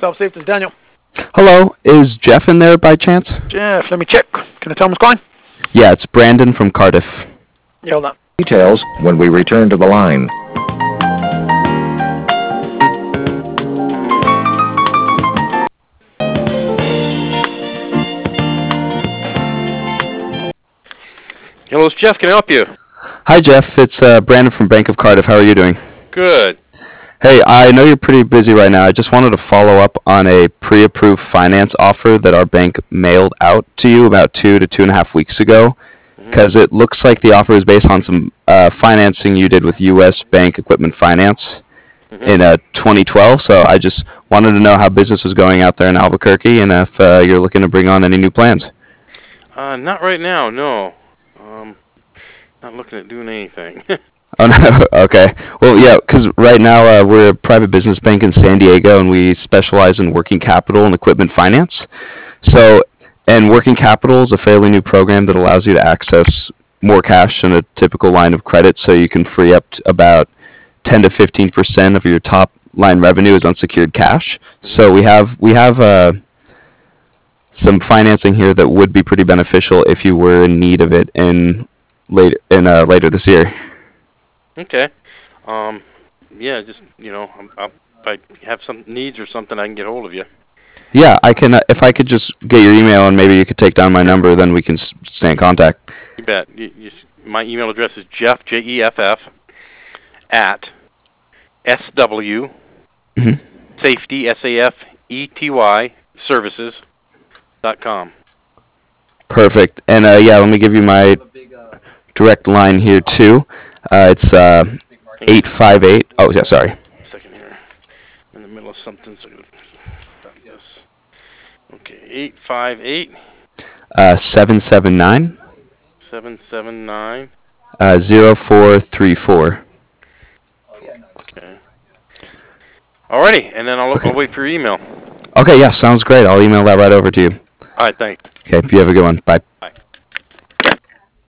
Cloud Safe, this is Daniel. Hello, is Jeff in there by chance? Jeff, let me check. Can I tell him what's going? Yeah, it's Brandon from Cardiff. Yeah, hold on. Details when we return to the line. Hello, it's Jeff. Can I help you? Hi, Jeff. It's Brandon from Bank of Cardiff. How are you doing? Good. Hey, I know you're pretty busy right now. I just wanted to follow up on a pre-approved finance offer that our bank mailed out to you about 2 to 2.5 weeks ago, because it looks like the offer is based on some financing you did with U.S. Bank Equipment Finance in 2012. So I just wanted to know how business was going out there in Albuquerque and if you're looking to bring on any new plans. Not right now, no. Not looking at doing anything. Oh, no. Okay. Well, yeah, because right now we're a private business bank in San Diego, and we specialize in working capital and equipment finance. So, and working capital is a fairly new program that allows you to access more cash than a typical line of credit, so you can free up to about 10 to 15% of your top line revenue as unsecured cash. So we have some financing here that would be pretty beneficial if you were in need of it later this year. Okay. Yeah, just, if I have some needs or something, I can get hold of you. Yeah, I can. If I could just get your email and maybe you could take down my number, then we can stay in contact. You bet. My email address is Jeff, Jeff, at SW, Safety, SAFETY, services.com. Perfect. And yeah, let me give you my direct line here too. It's 858. Oh, yeah, sorry. Second here. In the middle of something, so I'm going to stop this. Okay, 858. 779. 779. 0434. Okay. Alrighty, and then I'll wait for your email. Okay, yeah, sounds great. I'll email that right over to you. Alright, thanks. Okay, you have a good one. Bye. Bye.